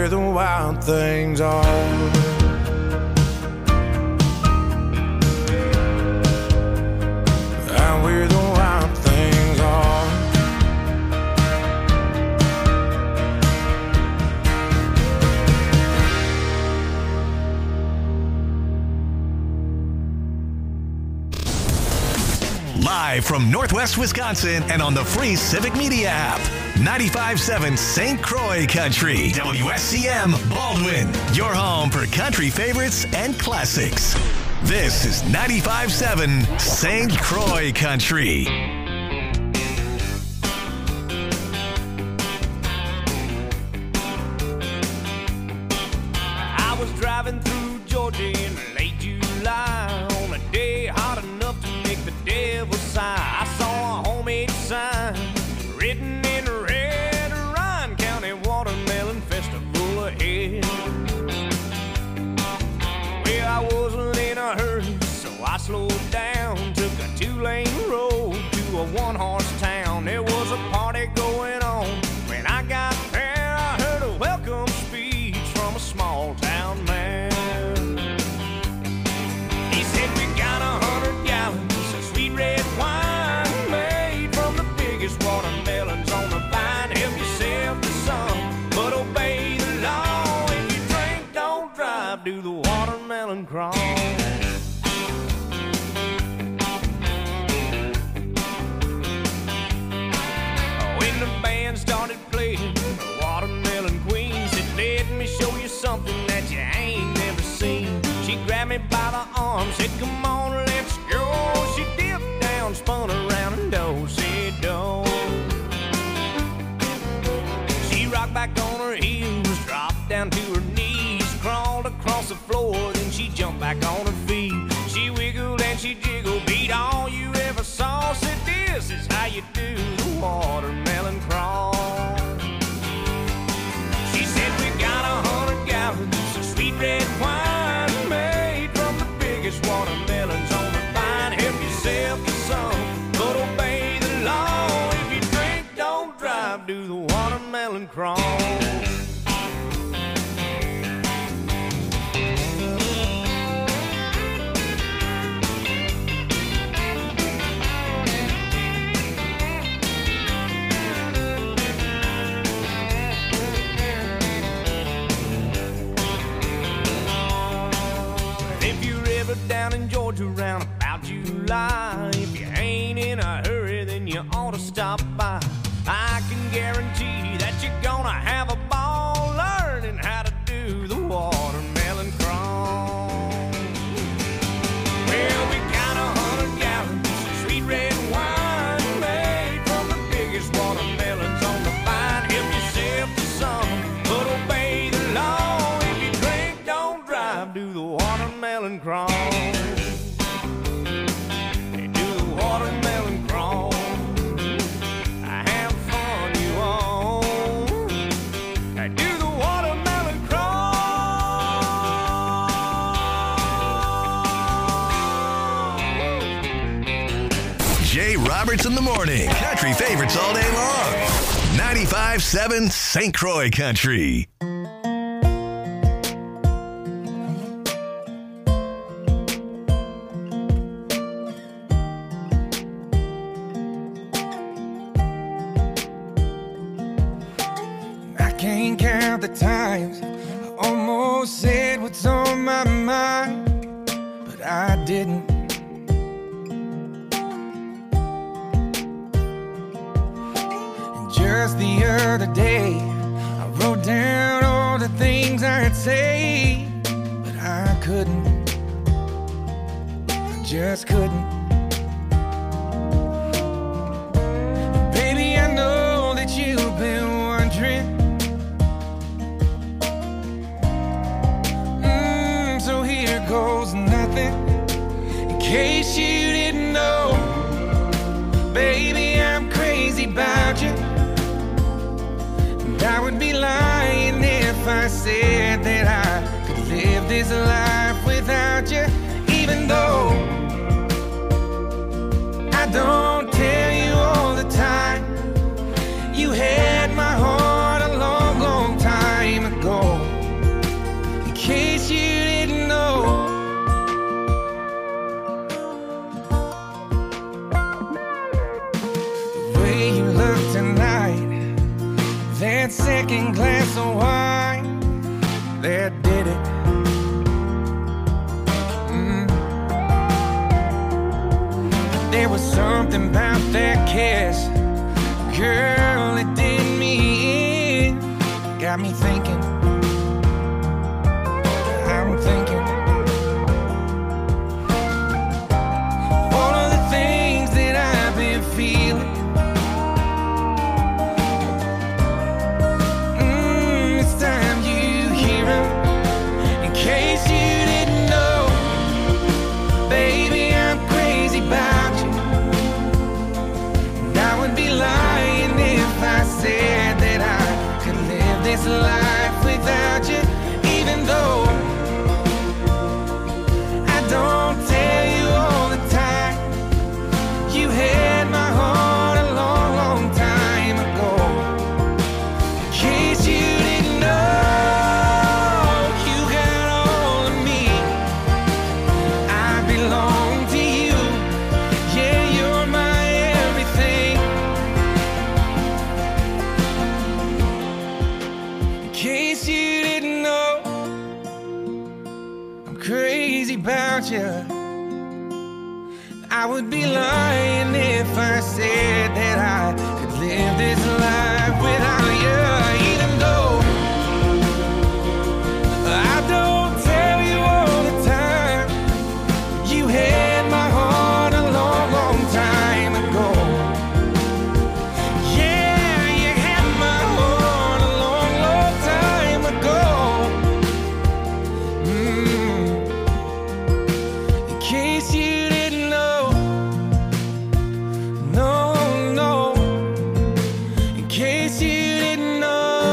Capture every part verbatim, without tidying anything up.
where the wild things are. Out where the wild things are. Live from Northwest Wisconsin and on the free Civic Media app. ninety-five point seven Saint Croix Country. W S C M Baldwin. Your home for country favorites and classics. This is ninety-five point seven Saint Croix Country. I was driving through Georgia in late July on a day hot enough to make the devil sigh. I saw a homemade sign written in red, Ryan County Watermelon Festival ahead. Well, I wasn't in a hurry, so I slowed down, took a two-lane road to a one-horse town. There was a party going on. When I got there, I heard a welcome speech from a small-town man. He said, we got a hundred gallons of sweet red wine made from the biggest watermelons on the vine. Help yourself to some, but obey the law. If you drink, don't drive, do the watermelon crawl. When the band started playing, the Watermelon Queen said, let me show you something that you ain't never seen. She grabbed me by the arm, said, come on, let's go. She dipped down, spun around, and do-si-do. She rocked back on her heels, dropped down to her knees, crawled across the floor, then she jumped back on her feet. She wiggled and she jiggled, beat all you ever saw. Said, this is how you do the watermelon crawl. She said, we got a hundred gallons of sweet red wine made from the biggest watermelons on the vine. Help yourself to some, but obey the law. If you drink, don't drive, do the watermelon crawl. Down in Georgia around about July, if you ain't in a hurry, then you ought to stop by. I can guarantee that you're gonna have a ball learning how to do the watermelon crawl. Well, we got a hundred gallons of sweet red wine made from the biggest watermelons on the vine. Help yourself to some, but obey the law. If you drink, don't drive, do the watermelon crawl. Watermelon crawl. Have fun, you all. Do the watermelon crawl. Jay Roberts in the morning. Country favorites all day long. ninety-five point seven Saint Croix Country. Can't count the times I almost said what's on my mind, but I didn't. And just the other day, I wrote down all the things I'd say, but I couldn't. I just couldn't. And baby, I know that you've been wondering. So here goes nothing, in case you didn't know. Baby, I'm crazy about you, and I would be lying if I said that I could live this life without you. Even though I don't tell you all the time, you had my heart a long, long time ago. that second glass of wine that did it. Mm. There was something about that kiss, girl, it did me in. Got me thinking, I'm thinking all of the things that I've been feeling. Mm, it's time you hear them. In case you didn't know, baby, I'm crazy about you. And I would be lying if I said that I could live this life without you, even though I don't tell you all the time. You had my heart a long, long time ago. In case you didn't know, you got all of me. I belong to you. Yeah, you're my everything. In case you didn't know, I'm crazy about you. I would be lying if I said that I could live this life without you, even though I don't tell you all the time. You had my heart a long, long time ago. Yeah, you had my heart a long, long time ago. Mm. In case you didn't know, no, no. In case you didn't know.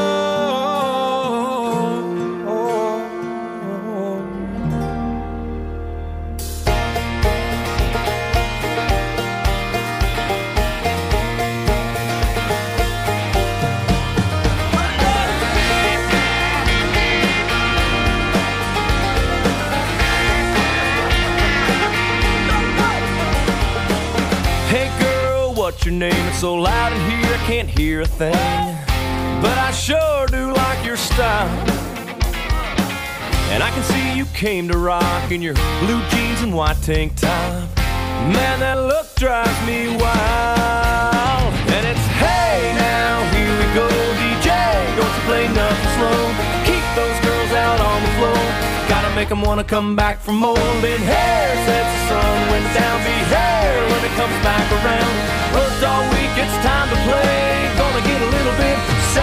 Hey girl, what's your name? It's so loud in here I can't hear a thing, but I sure do like your style. And I can see you came to rock in your blue jeans and white tank top. Man, that look drives me wild. And it's hey now, here we go, D J, don't you play nothing slow. Keep those girls out on the floor. Gotta make them wanna come back for more. Been hair since the sun went down. Be hair when it comes back around. Worked all week, it's time to play. Gonna get a little bit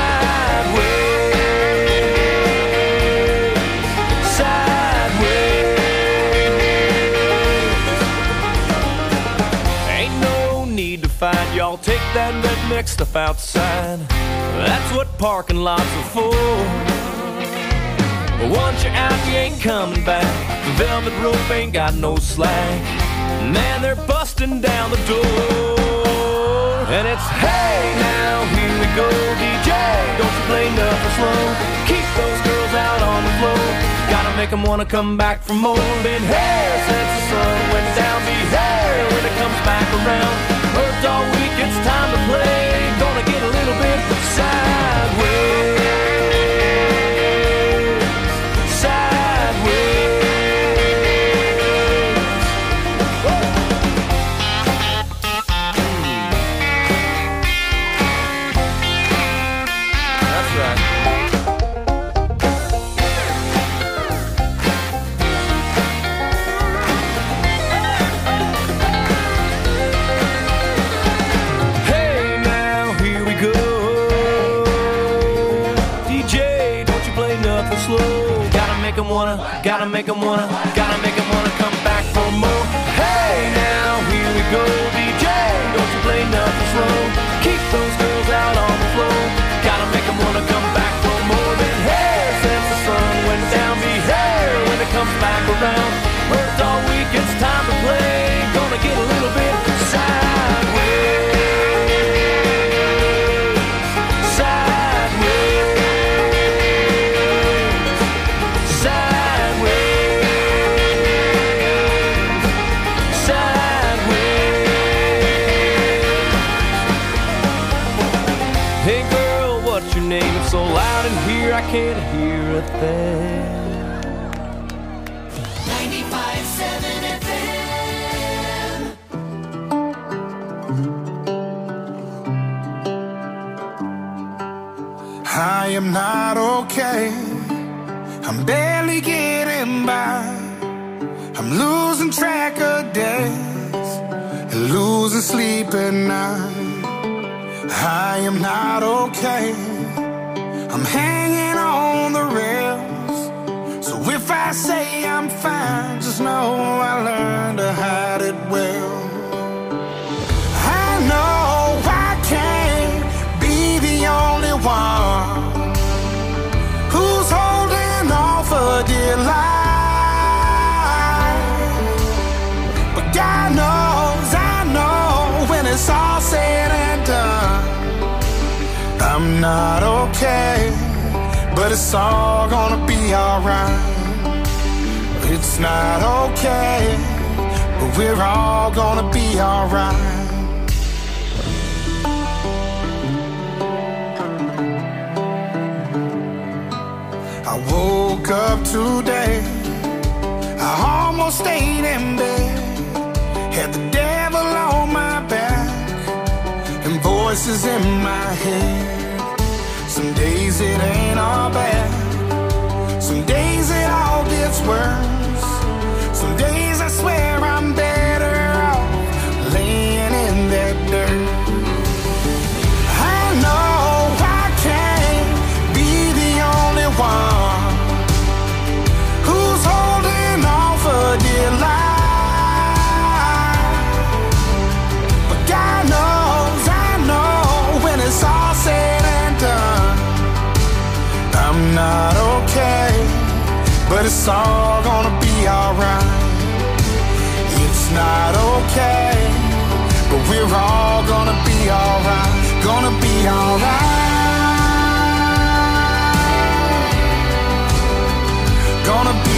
sideways. Sideways. Ain't no need to fight, y'all take that redneck stuff outside. That's what parking lots are for. But once you're out, you ain't coming back. The velvet rope ain't got no slack. Man, they're busting down the door. And it's hey now, here we go, D J, don't you play nothing slow. Keep those girls out on the floor. Gotta make them wanna come back for more. Been here since the sun went down. Be here when it comes back around. Worked all week, it's time to play. Gonna get a little bit sideways. Wanna, gotta make them wanna, gotta make them wanna come back for more. Hey now, here we go, D J, don't you play nothing slow. Keep those girls out on the floor. Gotta make them wanna come back for more. Than hair since the sun went down. Be hair when it comes back around. Worked all week, it's time to play. Gonna get a little bit sideways. Sideways. here I can't hear a thing. ninety-five point seven F M. I am not okay. I'm barely getting by. I'm losing track of days and losing sleep at night. I am not okay. I'm hanging on the rails. So if I say I'm fine, just know I learned to hide it well. I know I can't be the only one who's holding on for dear life. But God knows, I know when it's all said and done, I'm not okay, but it's all gonna be alright. It's not okay, but we're all gonna be alright. I woke up today, I almost stayed in bed, had the devil on my back and voices in my head. Some days it ain't all bad, some days it all gets worse. Some days I swear I'm better off laying in that dirt. I know I can't be the only one who's holding on for dear life. But God knows, I know when it's all said and done, I'm not okay, but it's all gonna be alright. It's not okay, but we're all gonna be alright. Gonna be alright. Gonna be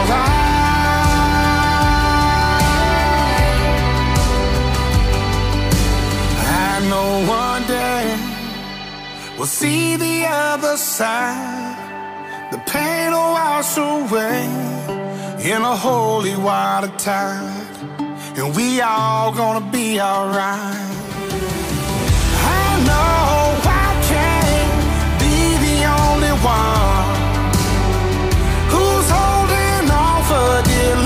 alright. I know one day we'll see the other side. The pain will wash away in a holy water tide, and we all gonna be alright. I know I can't be the only one who's holding on for dear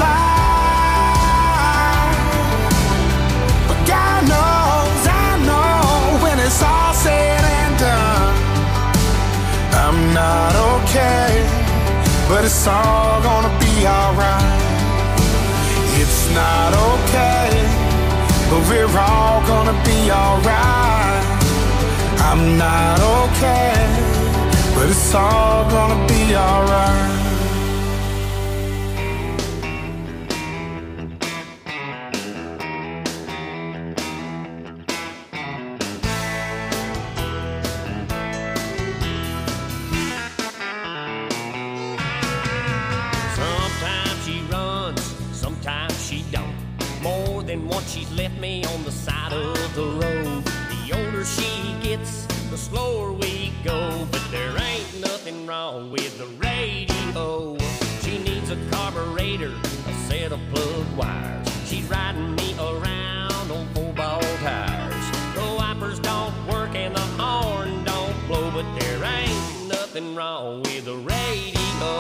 life. But God knows, I know when it's all said and done, I'm not okay, but it's all gonna be alright. It's not okay, but we're all gonna be alright. I'm not okay, but it's all gonna be alright. Than what she's left me on the side of the road. The older she gets, the slower we go. But there ain't nothing wrong with the radio. She needs a carburetor, a set of plug wires. She's riding me around on four-ball tires. The wipers don't work and the horn don't blow, but there ain't nothing wrong with the radio.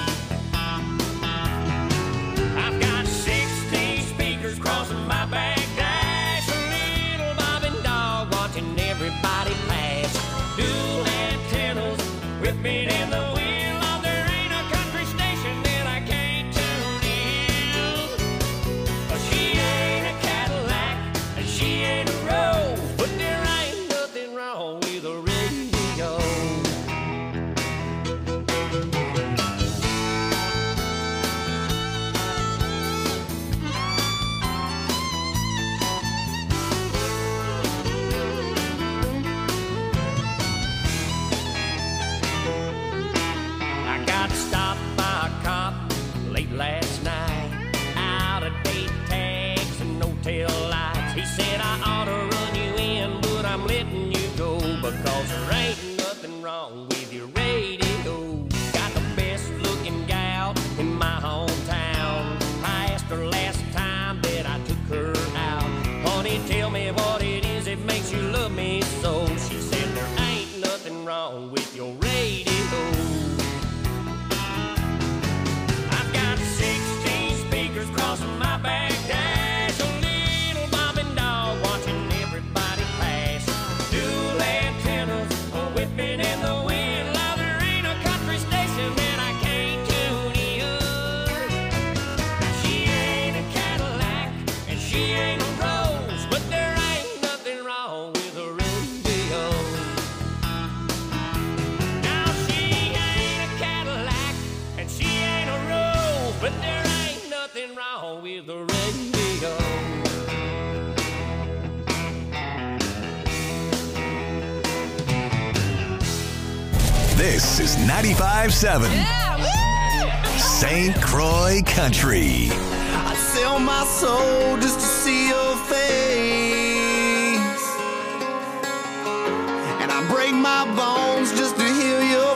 I've got sixteen speakers crossing my back dash, a little bobbing dog watching everybody pass. Dual antennas whipping in the wind. Oh, there ain't a country station that I can't tune in. She ain't a Cadillac and she ain't a Rose, but there ain't nothing wrong with a radio. This is ninety-five seven Saint Croix Country. I'd sell my soul just to see your face, and I break my bones just to heal your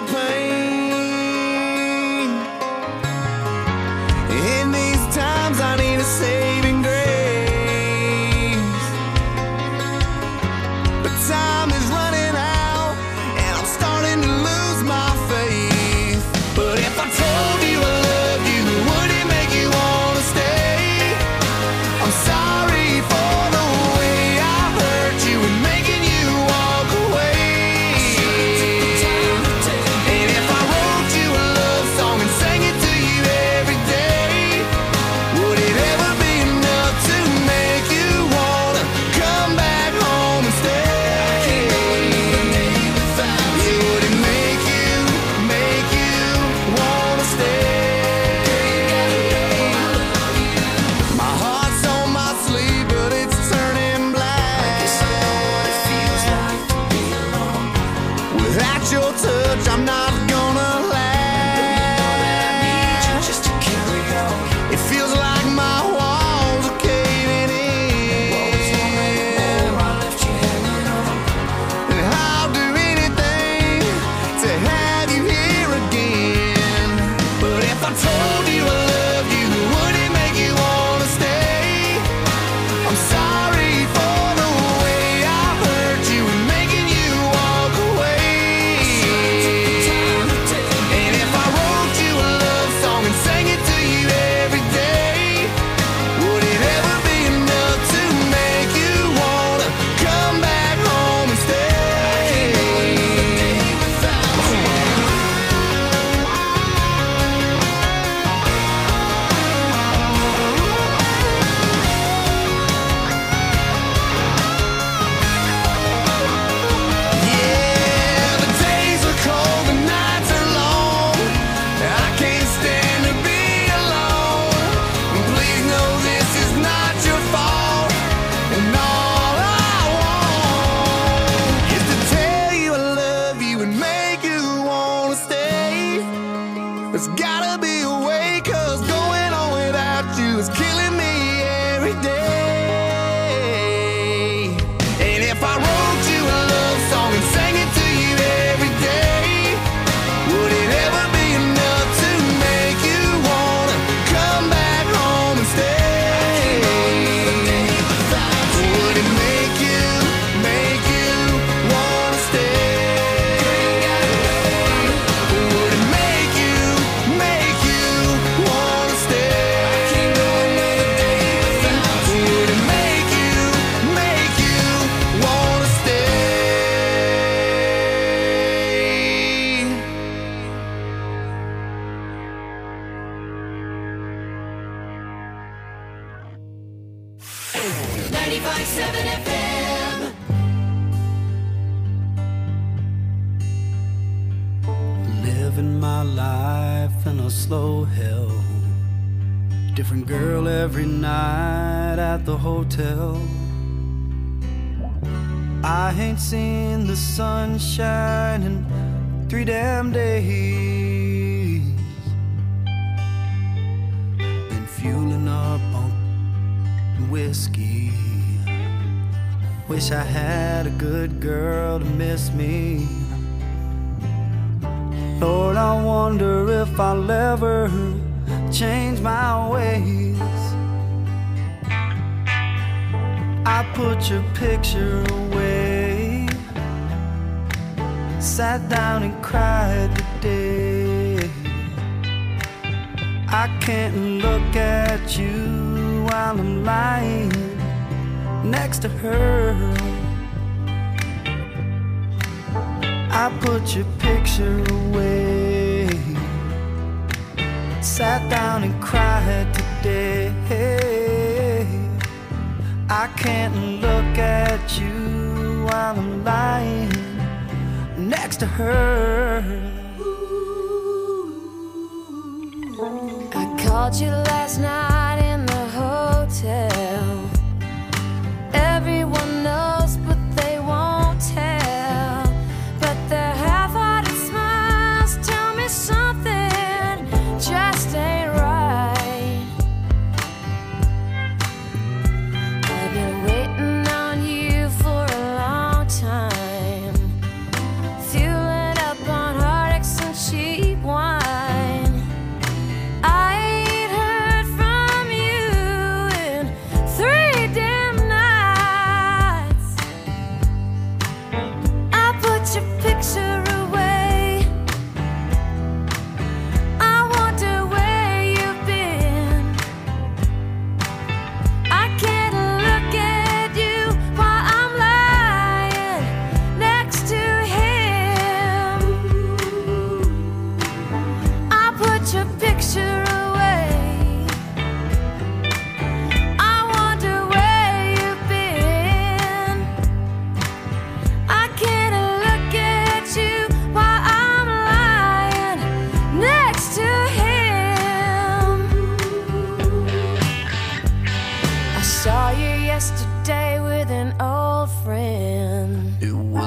pain. In these times I need a saving grace, but time is running out and I'm starting to lose my faith. But if I told you I loved you, would it make you wanna stay? I'm sorry for the way I hurt you and making you walk away. And if I wrote you a love song and sang it to you every day, would it ever be enough to make you wanna come back home and stay? Would it make you, make you wanna stay? My heart's on my sleeve, but it's turning black. Without your touch, I'm not gonna last. It feels like my walls are caving in, and I'll do anything to have you here again. But if I told you I loved you, would it make you wanna stay? I'm sorry for the way I hurt you and making you walk away. And if I wrote you a love song and sang it to you every day, would it ever be enough to make you wanna come back home and stay? Yeah, the days are cold, the nights are long. I can't stand to be alone. Please know this is not your fault, and all I want is to tell you I love you and make you wanna stay. There's gotta be a way, 'cause going on without you is killing me every day. And if I wrote you a love song and sang it to you every day, would it ever be enough to make you wanna come back home and stay? Would it make you, make you wanna stay? Would it make you, make you wanna stay? Would it make you, make you wanna stay? ninety-five seven F M. Living my life in a slow hell. Different girl every night at the hotel. I ain't seen the sunshine in three damn days. Been fueling up on whiskey. Wish I had a good girl to miss me. Lord, I wonder if I'll ever change my ways. I put your picture away, sat down and cried today. I can't look at you while I'm lying next to her. I put your picture away, sat down and cried today. I can't look at you while I'm lying next to her. I called you last night in the hotel. Everyone knows, but they won't tell. But their half-hearted smile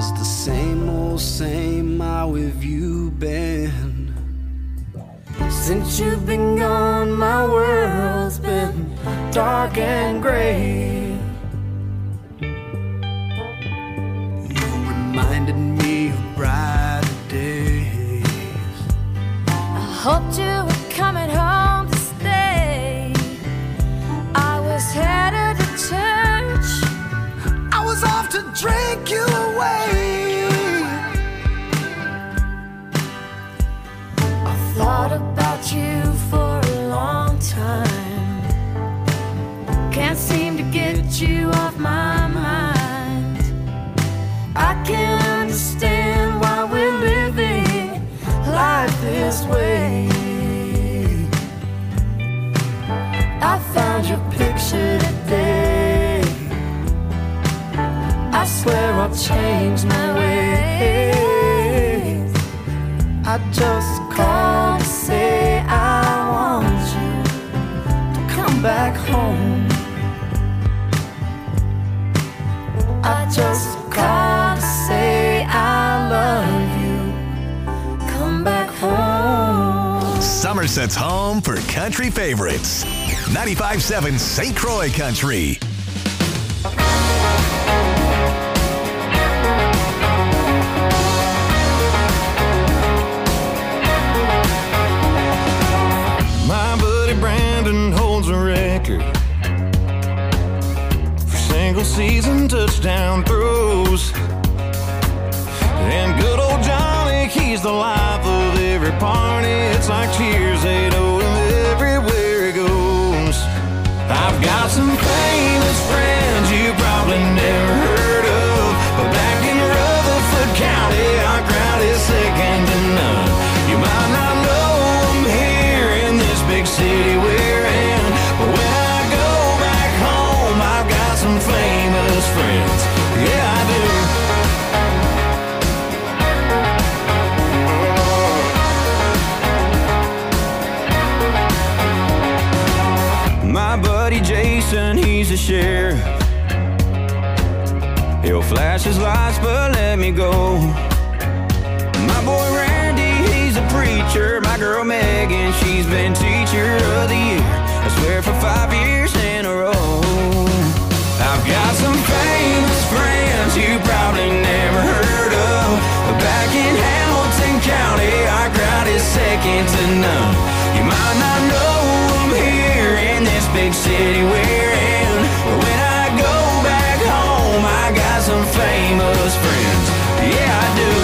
is the same old same. How have you been? Since you've been gone, my world's been dark and gray. You reminded me of brighter days. I hoped you were coming home to stay. I was headed to church. I was off to drink you away. I thought about you for a long time. Can't seem to get you off my mind. I can't understand why we're living life this way. I found your picture today. I swear I'll change my ways. I just called to say I want you to come back home. I just called to say I love you. Come back home. Somerset's home for country favorites. ninety-five point seven Saint Croix Country. My buddy Brandon holds a record for single season touchdown throws. And good old Johnny, he's the life of every party. It's like cheers, they know him everywhere he goes. I've got some famous friends you probably never heard of, but back in Rutherford County, our crowd is second to none. You might not know them here in this big city we're in, but when I go back home, I've got some famous friends. Yeah, I do. My buddy Jason, he's a sheriff. He'll flash his lights, but let me go. My boy Randy, he's a preacher. My girl Megan, she's been teacher of the year, I swear for five years in a row. I've got some famous friends you probably never heard of, but back in Hamilton County, our crowd is second to none. You might not know them here in this big city we're in, but when I go back home, I got some famous friends. Yeah, I do.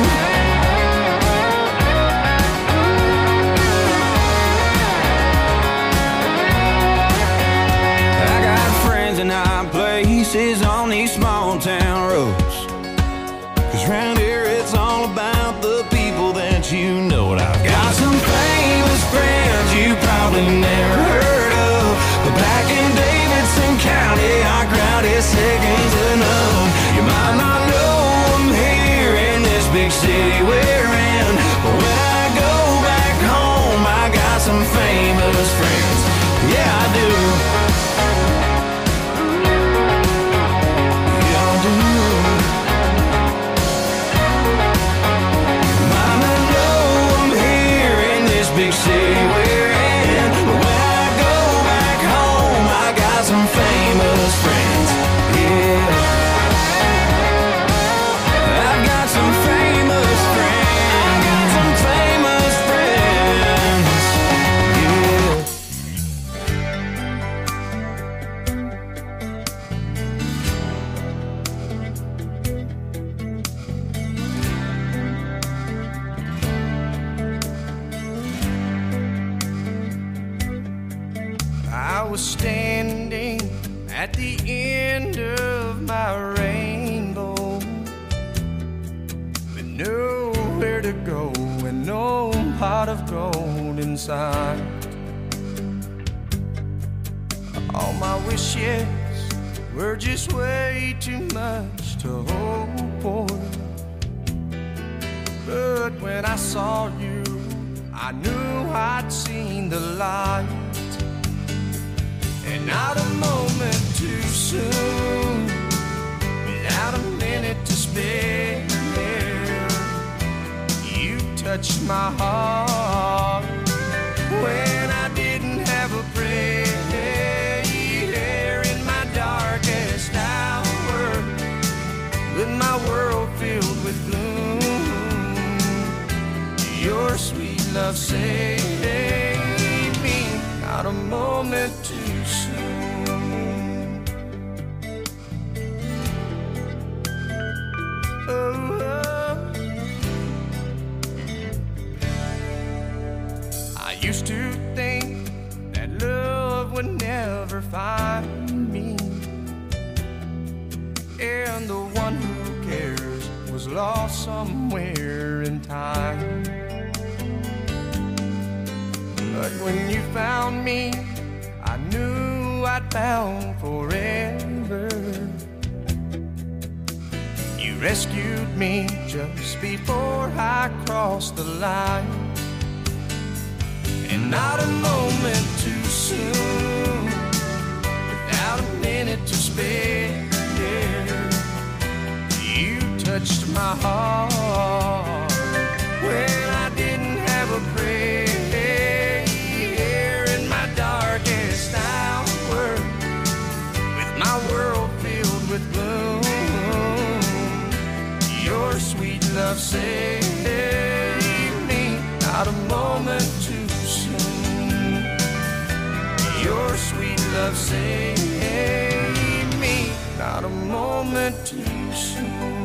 I got friends in high places on these small town roads, 'cause round here it's all about the people that you know. And I've got some famous friends you probably never heard of, but back in Davidson County, our crowd is second to none. You might not know them here in this big city we're in, but when I go back home, I got some famous friends. Yeah, I do. Yeah, I do. Might not know them here in this big city we're in, but when I go back home, I got some famous friends. Yeah, I've got some famous friends. I got some famous friends. Yeah. I was standing at the end of my rainbow, with nowhere to go and no pot of gold inside. All my wishes were just way too much to hope for, but when I saw you, I knew I'd seen the light. And not a moment too soon, without a minute to spare, touched my heart when I didn't have a prayer in my darkest hour, with my world filled with gloom. Your sweet love saved me, not a moment too soon. Oh, oh. I used to think that love would never find me, and the one who cares was lost somewhere in time. But when you found me, I knew I'd found forever. You rescued me just before I crossed the line, and not a moment too soon, without a minute to spare. You touched my heart when I didn't have a prayer in my darkest hour, with my world filled with gloom. Your sweet love saved me, not a moment too soon. Your sweet love saved me, not a moment too soon.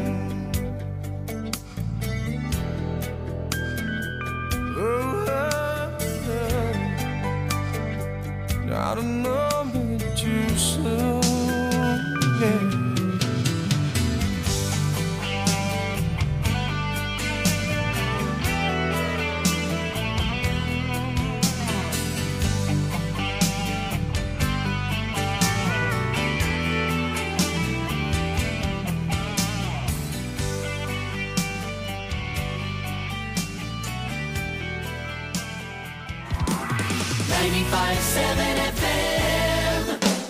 Oh, oh, oh. Not a moment too soon. Yeah. ninety-five point seven F M.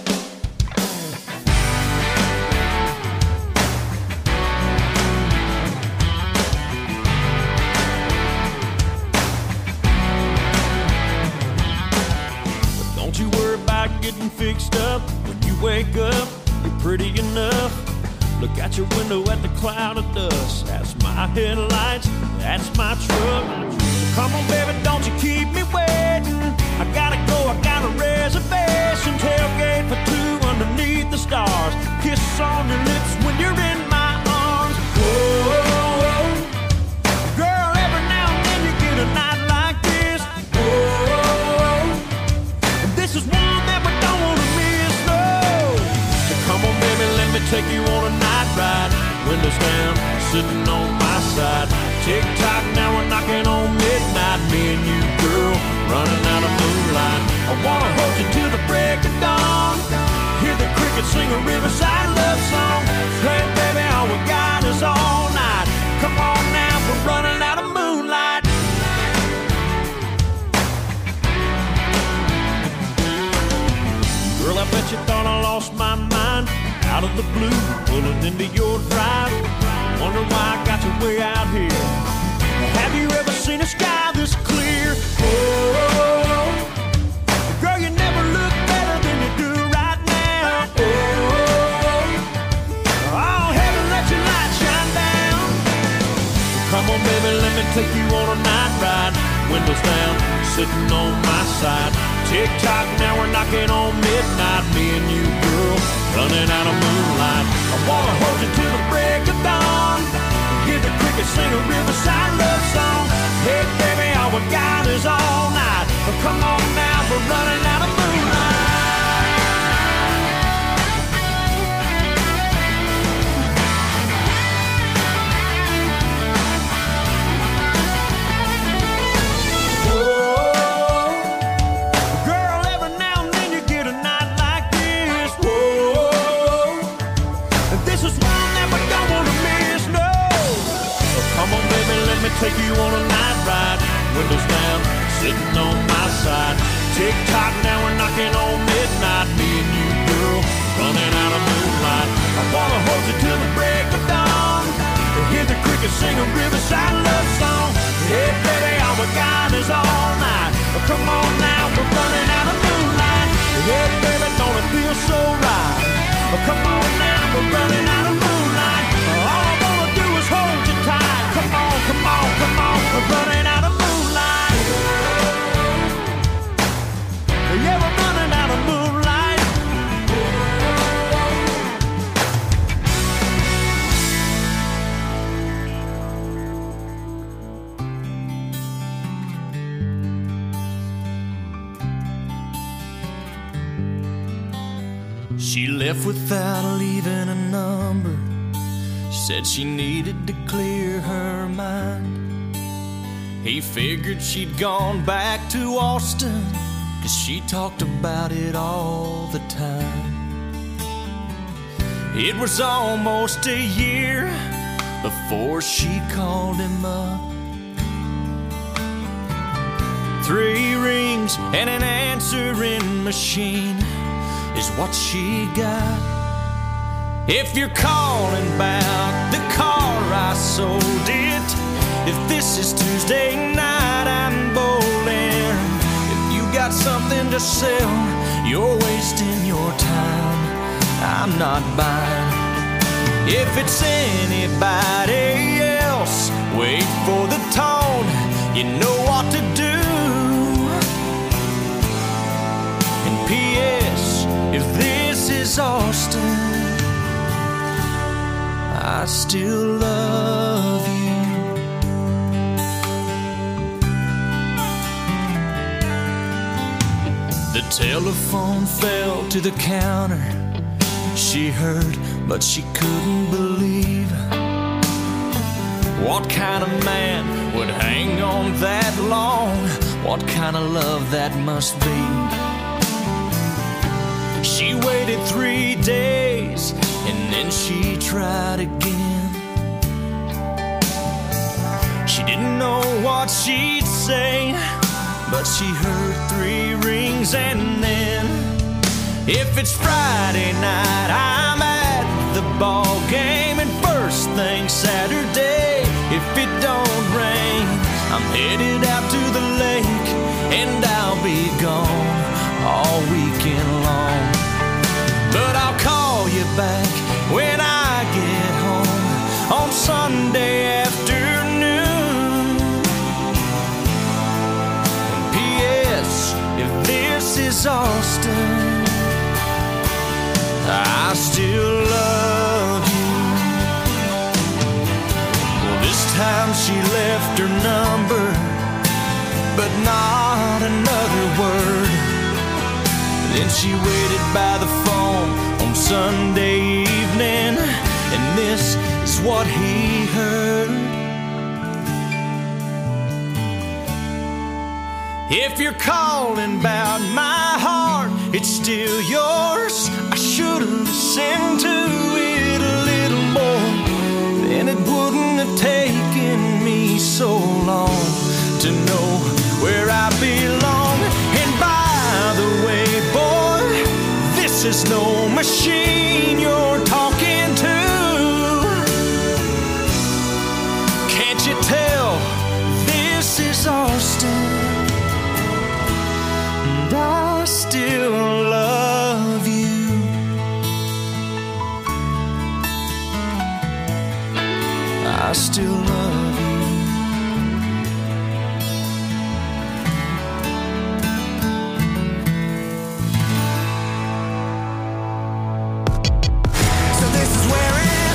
But don't you worry about getting fixed up. When you wake up, you're pretty enough. Look out your window at the cloud of dust. That's my headlights, that's my truck. Come on, baby, don't you keep me waiting. I gotta go, I got a reservation. Tailgate for two underneath the stars. Kiss on your lips when you're in my arms. Whoa, girl, every now and then you get a night like this. Whoa, this is one that we don't wanna miss, no. So come on, baby, let me take you on a night ride. Windows down, sitting on my side. Tick-tock, now we're knocking on midnight. Me and you, girl, running out of moonlight. I wanna hold you till the break of dawn. Hear the crickets sing a riverside love song. Hey, baby, all we got is all night. Come on now, we're running out of moonlight. Girl, I bet you thought I lost my mind. Out of the blue, pulling into your drive. Wonder why I got you way out here. Have you ever seen a sky this clear? Oh, girl, you never look better than you do right now. Oh, oh, heaven, let your light shine down. Come on, baby, let me take you on a night ride. Windows down, sitting on my side. Tick-tock, now we're knocking on midnight. Me and you, girl, running out of moonlight. I wanna hold you till the break of dawn. Hear the crickets sing a riverside love song. Hey, baby, all we got is all night. Come on now, we're running out of moonlight. Take you on a night ride, windows down, sitting on my side. Tick-tock, now we're knocking on midnight. Me and you, girl, running out of moonlight. I wanna hold you till the break of dawn. Hear the crickets sing a riverside love song. is all night. Oh, come on now, we're running out of moonlight. Yeah, baby, don't it feel so right? Oh, come on now, we're running out of moonlight. All I wanna do is hold you tight. Come on, come on, come on, we're running out of moonlight. Yeah, we're running out of moonlight. She left without leaving a number. Said she needed to clear her mind. He figured she'd gone back to Austin, 'cause she talked about it all the time. It was almost a year before she called him up. Three rings and an answering machine is what she got. If you're calling about the car I sold it, if this is Tuesday night I'm bowling, if you got something to sell, you're wasting your time, I'm not buying. If it's anybody else, wait for the tone, you know what to do. And P S, if this is Austin, I still love you. The telephone fell to the counter. She heard, but she couldn't believe. What kind of man would hang on that long? What kind of love that must be? She waited three days and then she tried again. She didn't know what she'd say, but she heard three rings and then, if it's Friday night, I'm at the ball game, and first thing Saturday, if it don't rain, I'm headed out to the lake, and I'll be gone all weekend long. But I'll call you back when I get home on Sunday afternoon. And P S, if this is Austin, I still love you. Well, this time she left her number, but not another word. Then she waited by the phone on Sunday evening, and this is what he heard. If you're calling about my heart, it's still yours. I should have listened to it a little more, then it wouldn't have taken me so long to know where I belong. And by the way, boy, this is no machine you're talking to. Can't you tell this is Austin? And I still love you. I still love you. So this is where it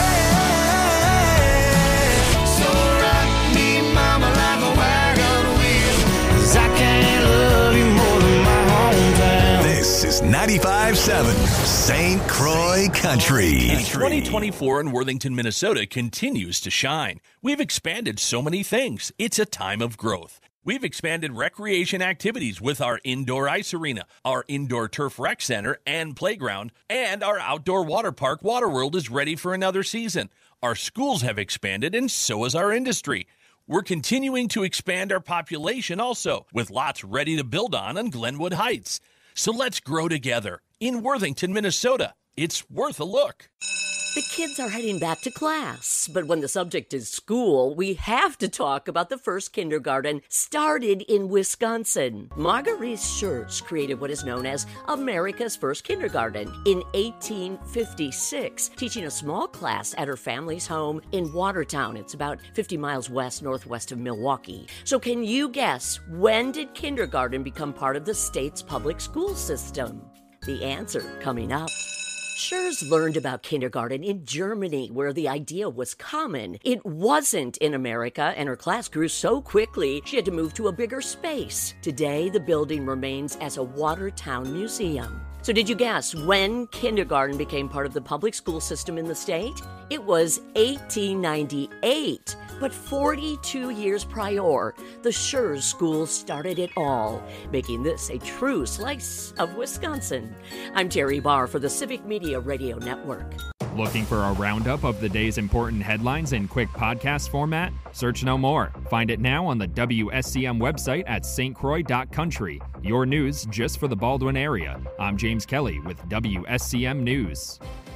ends. So rock me, mama, like a wagon wheel, 'cause I can't love you more than my hometown. This is ninety-five point seven Saint Croix Country. twenty twenty-four in Worthington, Minnesota continues to shine. We've expanded so many things. It's a time of growth. We've expanded recreation activities with our indoor ice arena, our indoor turf rec center and playground, and our outdoor water park, Waterworld, is ready for another season. Our schools have expanded, and so has our industry. We're continuing to expand our population also, with lots ready to build on on Glenwood Heights. So let's grow together in Worthington, Minnesota. It's worth a look. The kids are heading back to class, but when the subject is school, we have to talk about the first kindergarten started in Wisconsin. Marguerite Schurz created what is known as America's first kindergarten in eighteen fifty-six, teaching a small class at her family's home in Watertown. It's about fifty miles west northwest of Milwaukee. So can you guess, when did kindergarten become part of the state's public school system? The answer coming up. Schurz learned about kindergarten in Germany, where the idea was common. It wasn't in America, and her class grew so quickly she had to move to a bigger space. Today, the building remains as a Watertown museum. So did you guess when kindergarten became part of the public school system in the state? It was eighteen ninety-eight. But forty-two years prior, the Schurz School started it all, making this a true slice of Wisconsin. I'm Terry Barr for the Civic Media Radio Network. Looking for a roundup of the day's important headlines in quick podcast format? Search no more. Find it now on the W S C M website at s t croix dot country. Your news just for the Baldwin area. I'm James Kelly with W S C M News.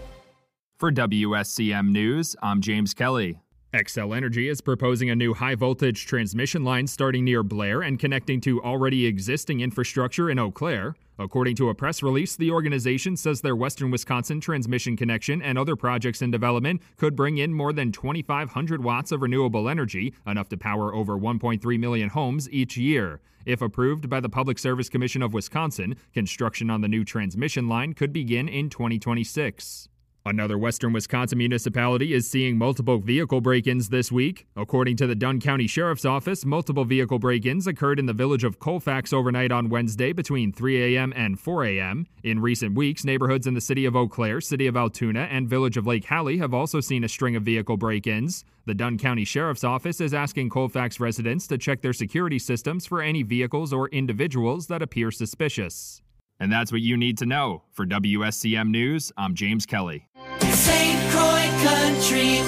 For W S C M News, I'm James Kelly. Xcel Energy is proposing a new high-voltage transmission line starting near Blair and connecting to already existing infrastructure in Eau Claire. According to a press release, the organization says their Western Wisconsin transmission connection and other projects in development could bring in more than twenty-five hundred watts of renewable energy, enough to power over one point three million homes each year. If approved by the Public Service Commission of Wisconsin, construction on the new transmission line could begin in twenty twenty-six. Another Western Wisconsin municipality is seeing multiple vehicle break-ins this week. According to the Dunn County Sheriff's Office, multiple vehicle break-ins occurred in the village of Colfax overnight on Wednesday between three a.m. and four a.m. In recent weeks, neighborhoods in the city of Eau Claire, city of Altoona, and village of Lake Hallie have also seen a string of vehicle break-ins. The Dunn County Sheriff's Office is asking Colfax residents to check their security systems for any vehicles or individuals that appear suspicious. And that's what you need to know. For W S C M News, I'm James Kelly. Saint Croix Country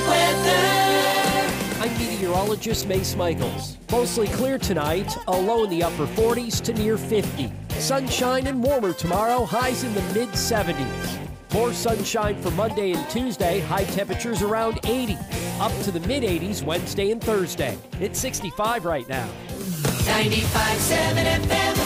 weather. I'm meteorologist Mace Michaels. Mostly clear tonight, a low in the upper forties to near fifty. Sunshine and warmer tomorrow, highs in the mid seventies. More sunshine for Monday and Tuesday, high temperatures around eighty. Up to the mid eighties Wednesday and Thursday. It's sixty-five right now. ninety-five point seven F M.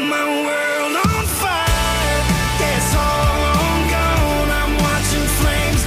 Flames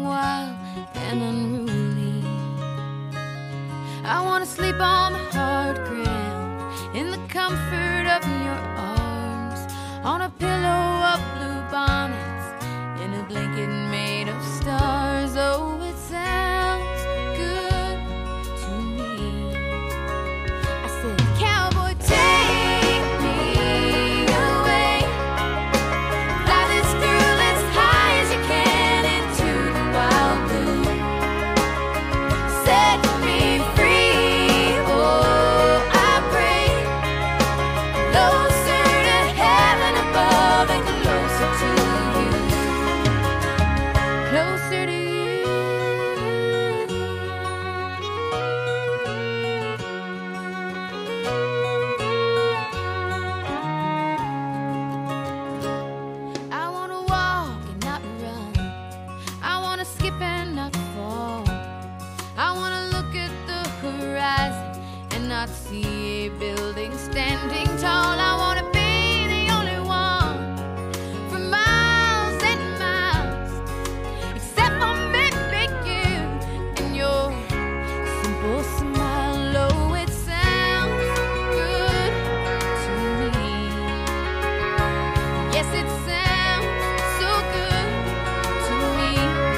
something wild and unruly. I wanna sleep on the hard ground in the comfort of your arms, on a pillow of blue bonnets, in a blanket made of stars. Oh, it sounds good to me. I said, cowboy, take me away, fly this girl as high as you can into the wild blue, set me free. Oh, I pray, closer to heaven above and closer to you, closer to you. I wanna walk and not run, I wanna skip and not fall, I wanna look at the horizon and not see a building standing tall. I wanna be the only one for miles and miles, except for maybe you and your simple smile. Oh, it sounds good to me. Yes, it sounds so good to me.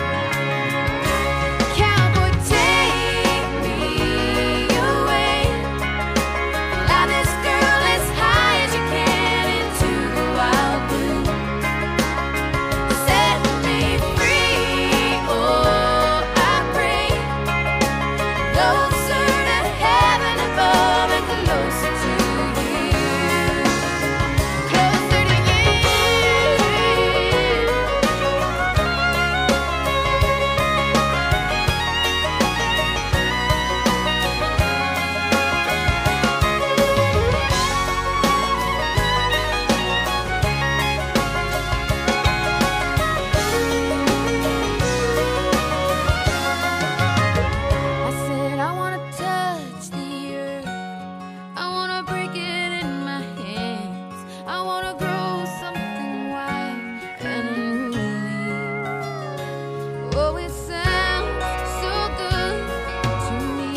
Cowboy, take me away, fly this girl as high as you can into the wild blue, set me free. Oh, I pray, closer to heaven above and closer to you, closer to I said, I wanna touch the earth, I wanna break it in my hands, I wanna grow something wild and unruly. Oh, it sounds so good to me.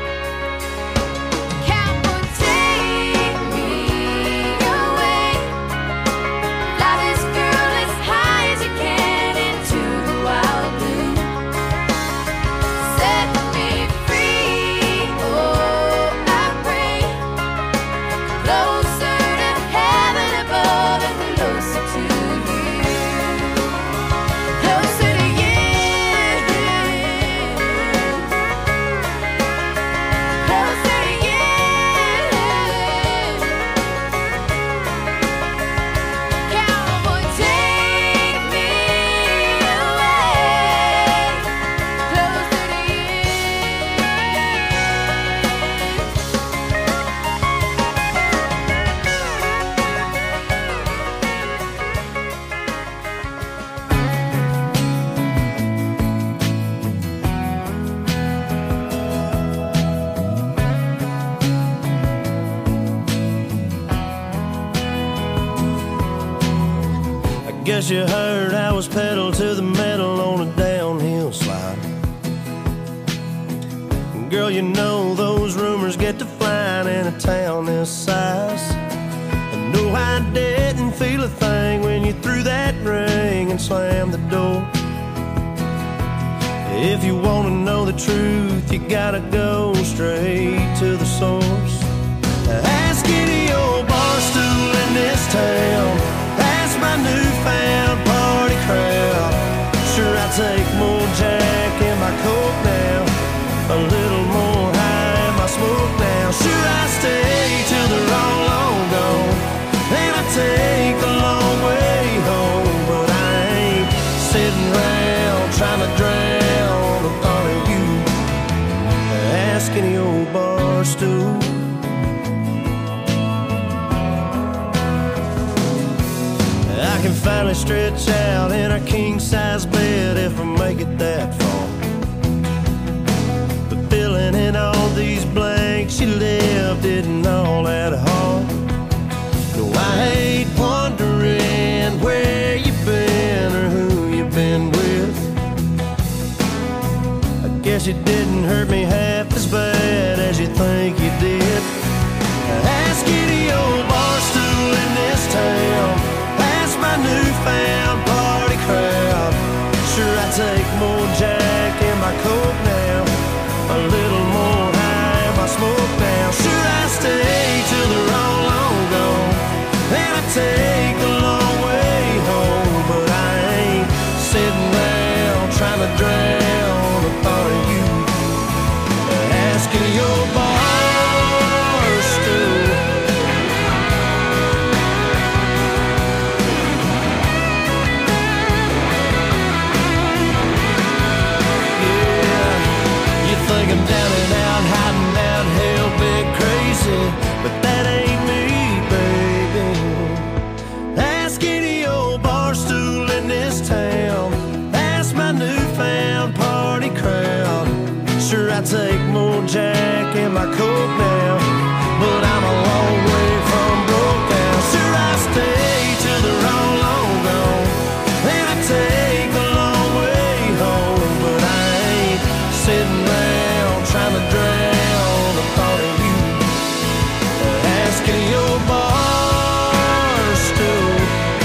Cowboy, take me away, fly this girl as high as you can into the wild blue, set me free. Oh, I pray, closer to heaven above and closer to you, closer to you, closer to you. Cowboy, take me away, closer to you. I guess you heard I was pedal to the metal on a downhill slide. Girl, you know those rumors get to flying in a town this size. I know I didn't feel a thing when you threw that ring and slammed the door. If you want to know the truth, you gotta go straight to the source. Ask any old bar stool in this town, ask my newfound party crowd. Sure, I take more Jack in my coat now, a little more high in my smoke now. Sure, I stay till they're all long gone, and I take the long way home. But I ain't sitting around trying to drown the thought of you. Ask any old bar stool. I can finally stretch out in a king-size bed if I make it that far. But filling in all these blanks, you lived it and all that hard. No, I hate wondering where you've been or who you've been with. guess it didn't hurt me half as bad as you think you did. Ask any old bar stool in this town, ask my newfound party crowd. Sure, I take more Jack in my Coke now, a little more high in my smoke now. Sure, I stay till they're all long gone, and I take the long way home. But I ain't sitting down trying to drown a thought of you. Asking your bar stool. Yeah, you think I'm down and out, hiding out, hell big crazy, but that ain't me, baby. Ask any old bar stool in this town, ask my newfound party crowd. Sure, I take more Jack in my Coke now, but I'm a long way from broke down. Sure, I stay till they're all long gone, and I take the long way home. But I ain't sitting around trying to drown the thought of you. Asking your bar stool.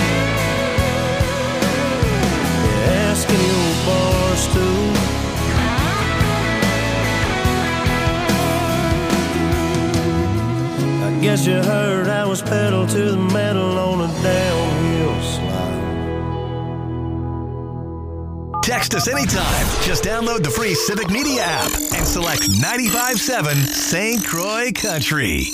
Asking your bar stool. Guess you heard I was pedal to the metal on a downhill slide. Text us anytime. Just download the free Civic Media app and select ninety-five point seven Saint Croix Country.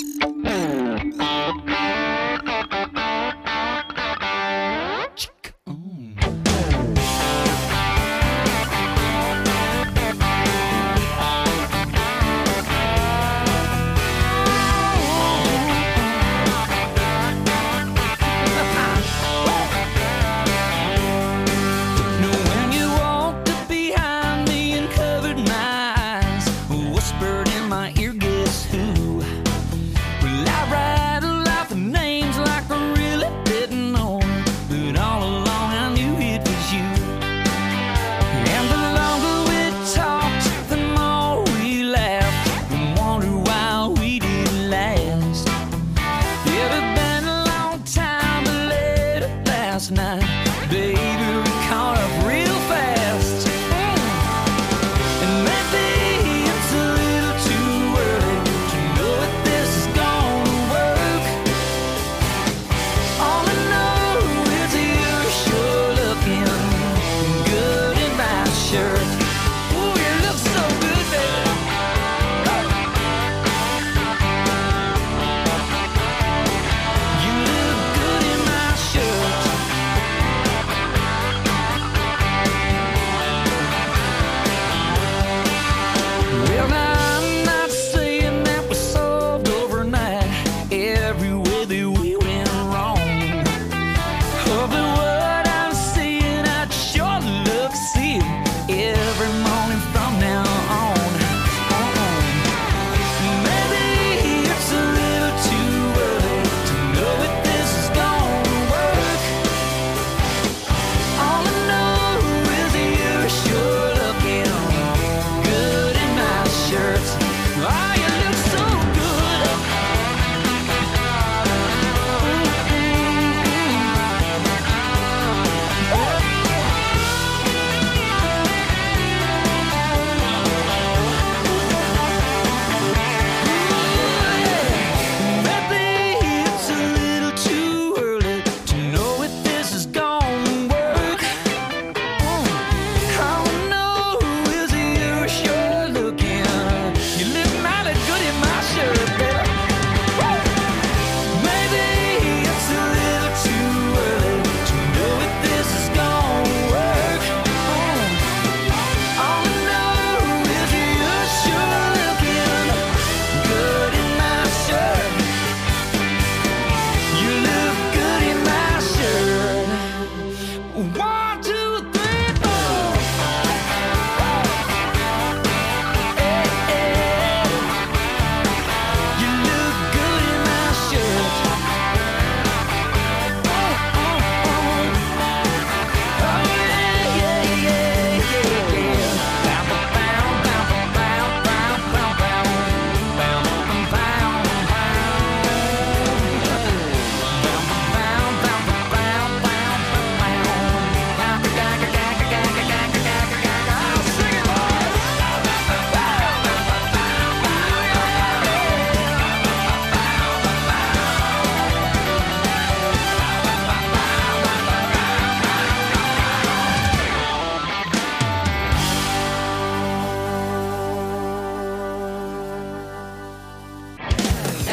When you walked up behind me and covered my eyes, whispered in my ear, guess who? Well, I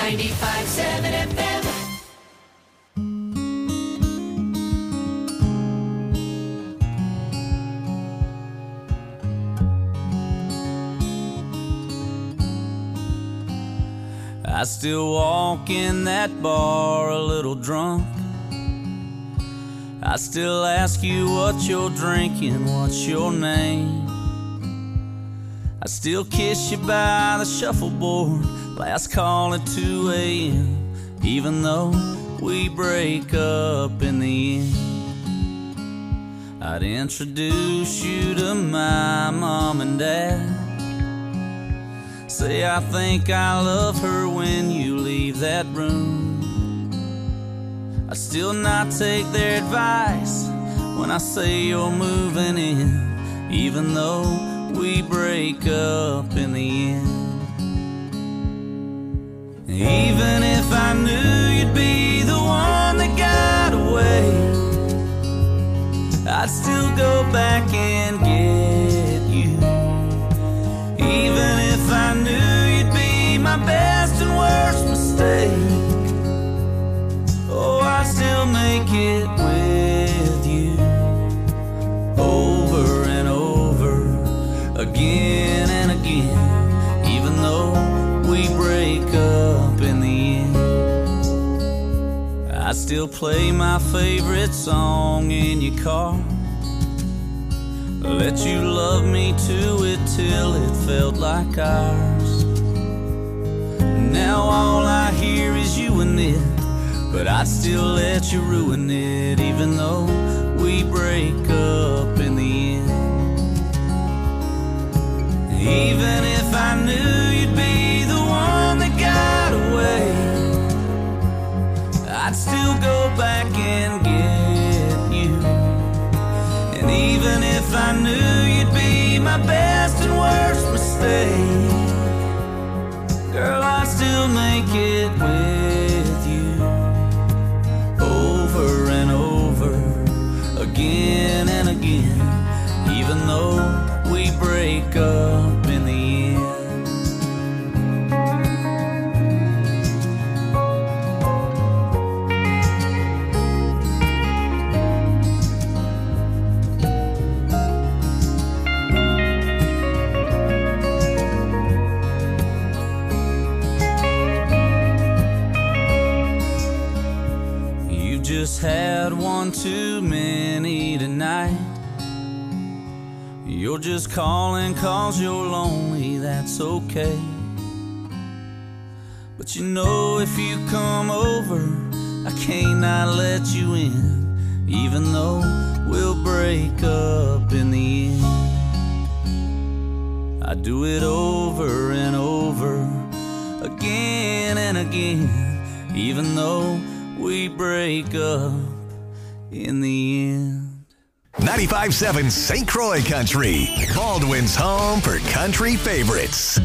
ninety-five point seven F M. I still walk in that bar a little drunk. I still ask you what you're drinking, what's your name. I still kiss you by the shuffleboard, last call at two a.m. Even though we break up in the end, I'd introduce you to my mom and dad. Say I think I love her when you leave that room. I still not take their advice when I say you're moving in, even though we break up in the end. Even if I knew you'd be the one that got away, I'd still go back and get you. Even if I knew you'd be my best and worst mistake, oh, I'd still make it with you. Over and over, again and again, even though we break up in the end. I still play my favorite song in your car, let you love me to it till it felt like ours. Now all I hear is you and it, but I'd still let you ruin it, even though we break up in the end. Even if I knew you'd be the one that got away, I'd still go back and get you. And even if I knew you'd be my best and worst mistake, girl, I'd still make it with you. Over and over, again and again, even though we break up in the end. You just had one too many tonight. You're just calling cause you're lonely, that's okay. But you know if you come over, I can't not let you in, even though we'll break up in the end. I do it over and over, again and again, even though we break up in the end. ninety-five point seven Saint Croix Country, Baldwin's home for country favorites.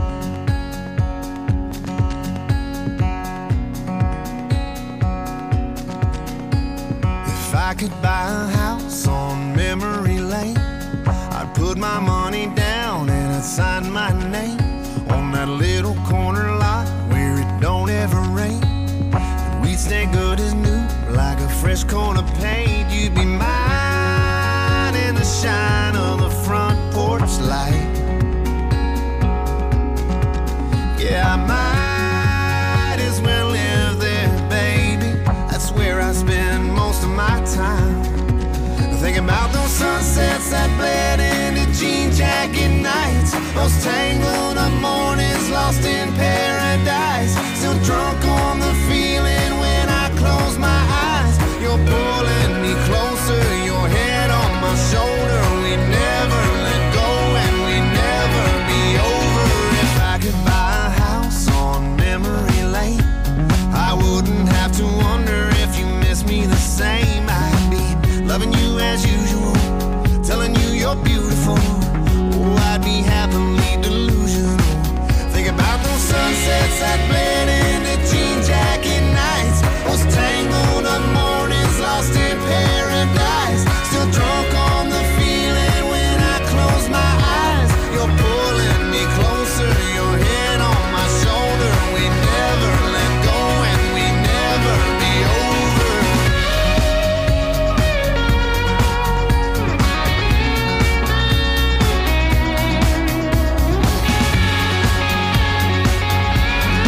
If I could buy a house on memory lane, I'd put my money down and I'd sign my name on that little corner lot where it don't ever rain. And we'd stay good as new, like a fresh coat of paint. You'd be mine in the shine of the front porch light. Yeah, I might as well live there, baby. That's where I spend most of my time. Thinking about those sunsets that bled into jean jacket nights.